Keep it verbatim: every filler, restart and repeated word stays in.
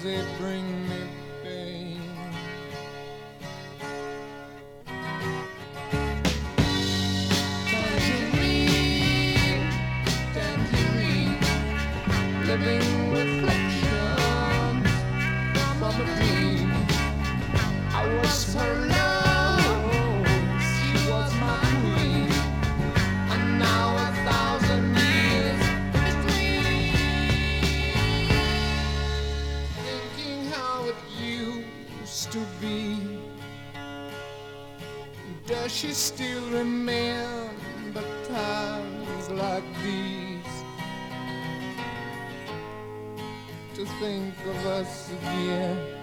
they bring me pain. Tangerine, tangerine, living reflections from a dream. I was her love, she was my queen, and now a thousand years between. Thinking how it used to be. Does she still remember times like these? To think of us again